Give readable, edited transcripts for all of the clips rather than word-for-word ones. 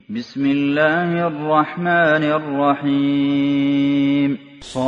بسم الله الرحمن الرحيم.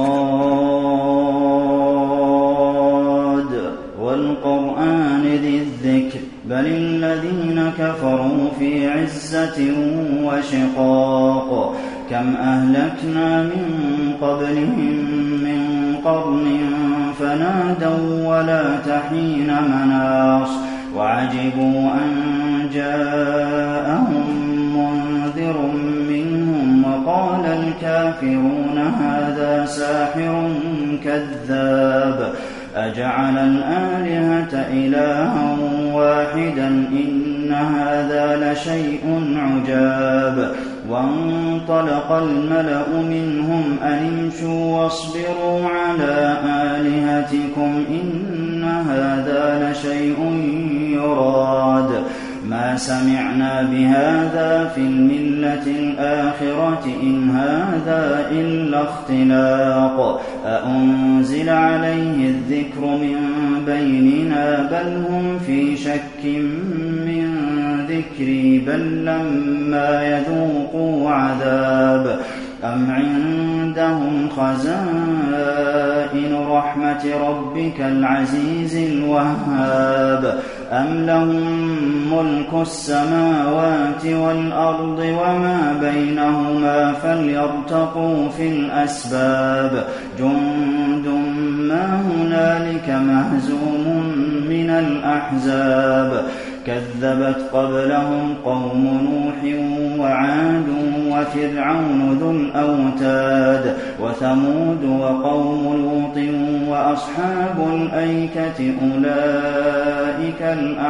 صاد والقرآن ذي الذكر بل الذين كفروا في عزة وشقاق كم أهلكنا من قبلهم من قرن فنادوا ولا تحين مناص وعجبوا أن جاءهم منذر منهم وقال الكافرون هذا ساحر كذاب أجعل الآلهة إلها واحدا إن هذا لشيء عجاب وانطلق الملأ منهم أن امشوا واصبروا على آلهتكم إن هذا لشيء يراد ما سمعنا بهذا في الملة الآخرة إن هذا إلا اختلاق أأنزل عليه الذكر من بيننا بل هم في شك من ذكري بل لما يذوقوا عذاب أم عندهم خزائن رحمة ربك العزيز الوهاب أم لهم ملك السماوات والأرض وما بينهما فليرتقوا في الأسباب جند ما هنالك مهزوم من الأحزاب كذبت قبلهم قوم نوح وعاد وفرعون ذو الأوتاد وثمود وقوم لوط وأصحاب الأيكة أولئك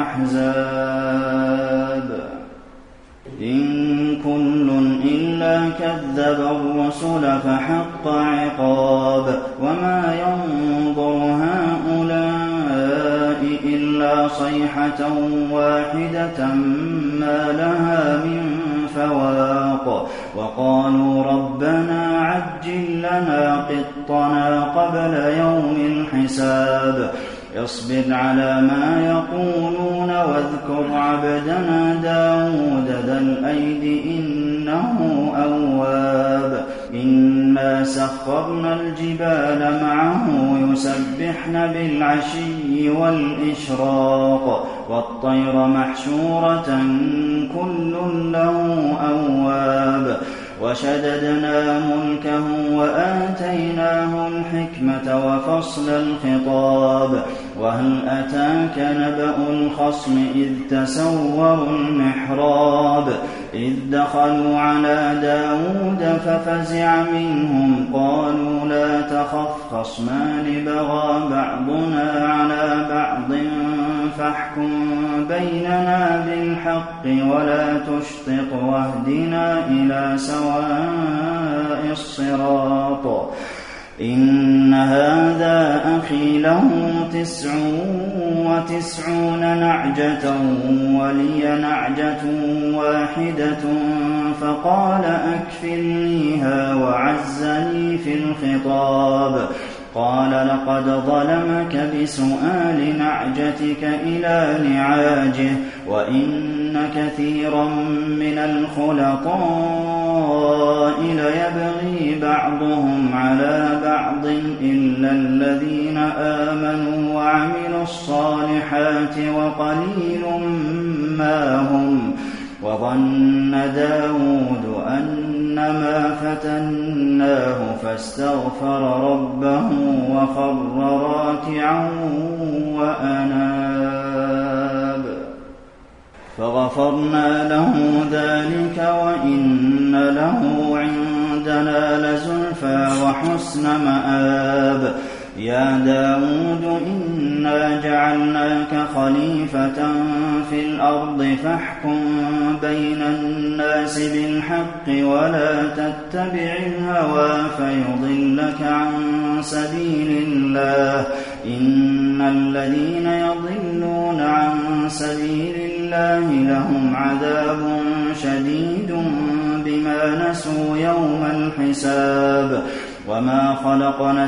الأحزاب إن كل إلا كذب الرسل فحق عقاب وما ينظر هؤلاء إلا صيحة واحدة ما لها من فواق وقالوا ربنا عجل لنا قطنا قبل يوم الحساب اصبر على ما يقولون واذكر عبدنا داود ذا الأيد إنه أواب إنا سخرنا الجبال معه يسبحن بالعشي والإشراق والطير محشورة كل له أواب وشددنا ملكه وآتيناه الحكمة وفصل الخطاب وهل أتاك نبأ الخصم إذ تسوروا المحراب إذ دخلوا على داود ففزع منهم قالوا لا تخف خصمان بغى بعضنا على بعض فاحكم بيننا بالحق ولا تشطط واهدنا إلى سواء الصراط إن هذا أخي له 99 نعجة ولي نعجة واحدة فقال أكفلنيها وعزني في الخطاب قال لقد ظلمك بسؤال نعجتك إلى نعاجه وإن كثيرا من الخلطاء ليبغي بعضهم على بعض إلا الذين آمنوا وعملوا الصالحات وقليل ما هم وظن داود أنما فتناه فاستغفر ربه وخر راكعا وأناب فغفرنا له ذلك وإن له عندنا لزلفى وحسن مآب يا داود إنا جعلناك خليفة في الأرض فاحكم بين الناس بالحق ولا تتبع الهوى فيضلك عن سبيل الله إن الذين يضلون عن سبيل الله لهم عذاب شديد بما نسوا يوم الحساب وما خلقنا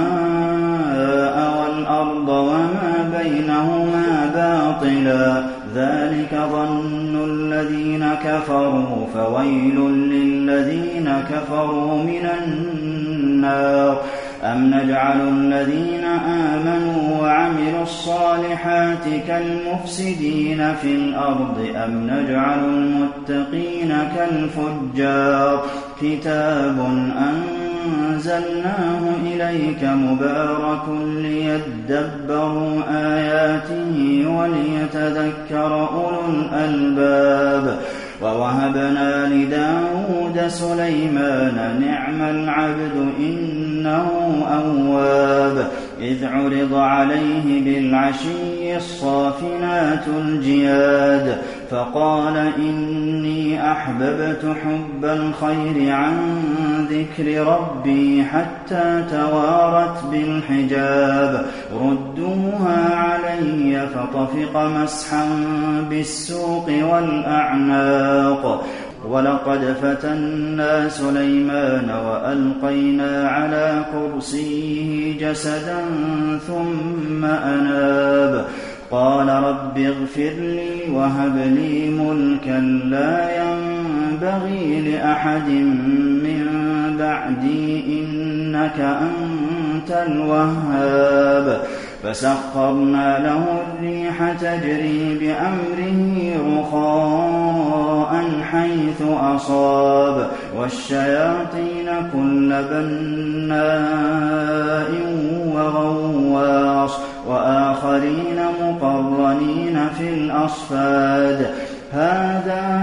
السماء والأرض وما بينهما باطلا ذلك ظن الذين كفروا فويل للذين كفروا من النار أم نجعل الذين آمنوا وعملوا الصالحات كالمفسدين في الأرض أم نجعل المتقين كالفجار كتاب أنزلناه إليك مبارك ليدبروا آياته وليتذكر أولو الألباب ووهبنا لداود سليمان نعم العبد إنه أواب إذ عرض عليه بالعشي الصافنات الجياد فقال إني أحببت حب الخير عن ذكر ربي حتى توارت بالحجاب ردوها علي فطفق مسحا بالسوق والأعناق ولقد فتنا سليمان وألقينا على كرسيه جسدا ثم أناب قال رب اغفر لي وهب لي ملكا لا ينبغي لأحد من بعدي إنك أنت الوهاب فسخرنا له الريح تجري بأمره رخاء حيث أصاب والشياطين كل بناء وغواص وآخرين مقرنين في الأصفاد هذا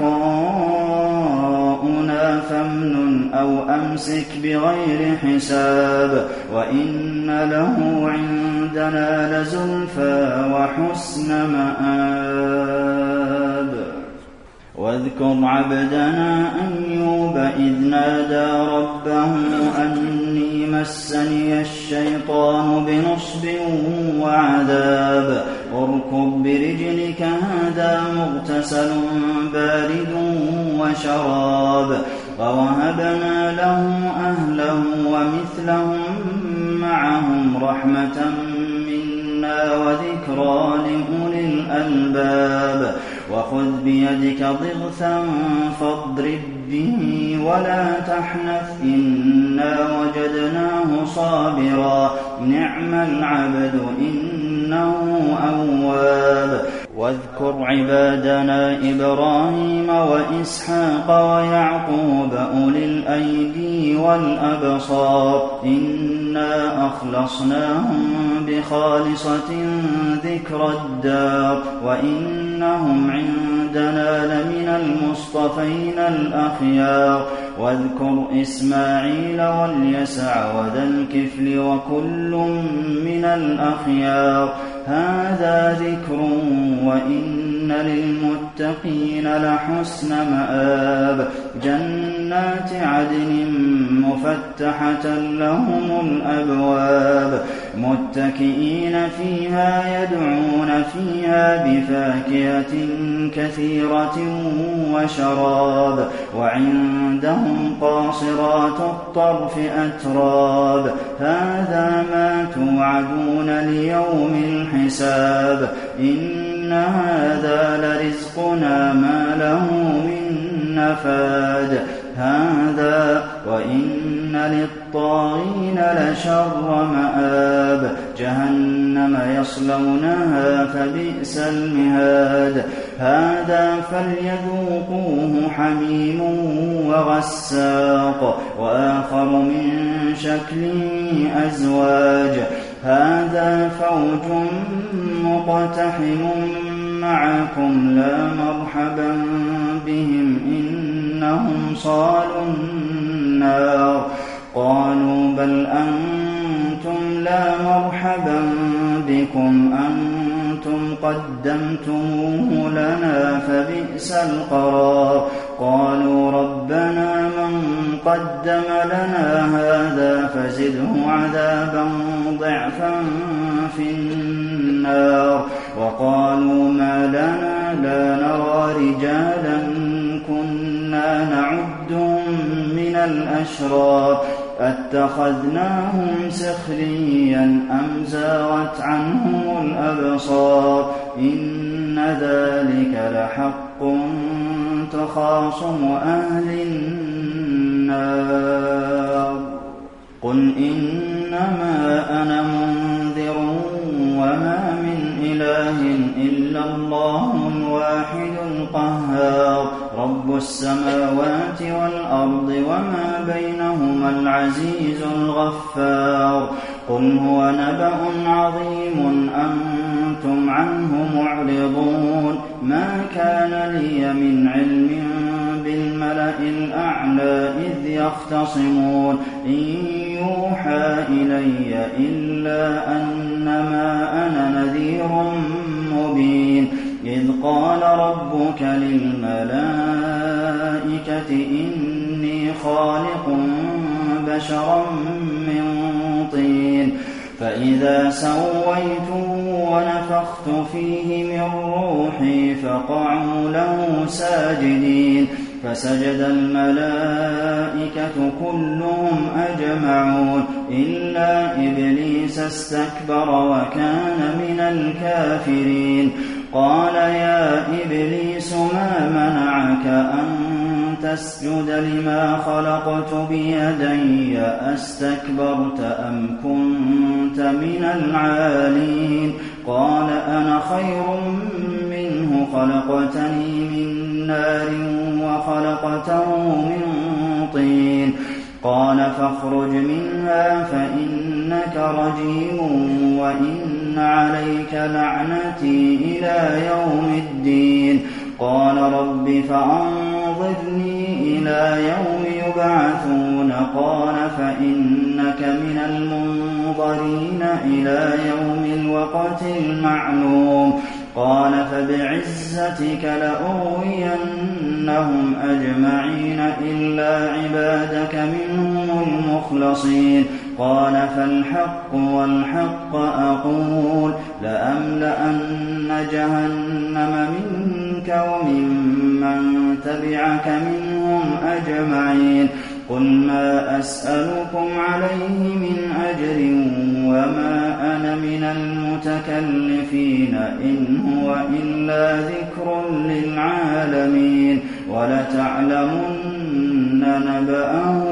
عطاؤنا فامنن أو أمسك بغير حساب وإن له عندنا لزلفى وحسن مآب واذكر عبدنا أيوب إذ نادى ربه أني مسني الشيطان بنصب وعذاب اركض برجلك هذا مغتسل بارد وشراب ووهبنا له أهله ومثلهم معهم رحمة منا وذكرى لأولي الألباب وخذ بيدك ضغثا فاضرب به ولا تحنث إنا وجدناه صابرا نعم العبد إنه أواب واذكر عبادنا إبراهيم وإسحاق ويعقوب أولي الأيدي والأبصار إنا أخلصناهم بخالصة ذكر الدار وإنهم عندنا لمن المصطفين الأخيار واذكر إسماعيل واليسع وذا الكفل وكل من الأخيار هذا ذكر وإن للمتقين لحسن مآب جنات عدن مفتحة لهم الأبواب متكئين فيها يدعون فيها بفاكهة كثيرة وشراب وعندهم قاصرات الطرف أتراب هذا ما توعدون ليوم الحساب إن هذا لرزقنا ما له من نفاد هذا وإن للطاغين لشر مآب جهنم يصلونها فبئس المهاد هذا فليذوقوه حميم وغساق وآخر من شكله أزواج هذا فوج مقتحم معكم لا مرحبا بهم إنهم صالوا النار قالوا بل أنتم لا مرحبا بكم أنتم قدمتموه لنا فبئس القرار قالوا ربنا من قدم لنا هذا فزده عذابا ضعفا في النار وقالوا ما لنا لا نرى رجالا كنا نعدهم من الأشرار أتخذناهم سخريا أم زاغت عنهم الأبصار إن ذلك لحق تخاصم أهل النار قل إنما أنا منذر وما من إله إلا الله الواحد القهار رب السماوات والأرض وما بينهما العزيز الغفار قل هو نبأ عظيم أنتم عنه معرضون ما كان لي من علم بالملأ الأعلى إذ يختصمون إن يوحى إلي إلا أنما أنا نذير مبين إذ قال ربك للملائكة إني خالق بشرا من طين فإذا سويته ونفخت فيه من روحي فقعوا له ساجدين فسجد الملائكة كلهم أجمعون إلا إبليس استكبر وكان من الكافرين قال يا إبليس ما منعك أن تسجد لما خلقت بيدي أستكبرت أم كنت من العالين قال أنا خير منه خلقتني من نار وخلقته من طين قال فاخرج منها فإنك رجيم وإن عليك لعنتي إلى يوم الدين قال رب فأنظرني إلى يوم يبعثون قال فإنك من المنظرين إلى يوم الوقت المعلوم قال فبعزتك لأغوينهم أجمعين إلا عبادك منهم المخلصين قال فالحق والحق أقول لأملأن جهنم منك وممن تبعك منهم أجمعين قل ما أسألكم عليه من أجر وما أنا من المتكلفين إن هو إلا ذكر للعالمين ولتعلمن نبأه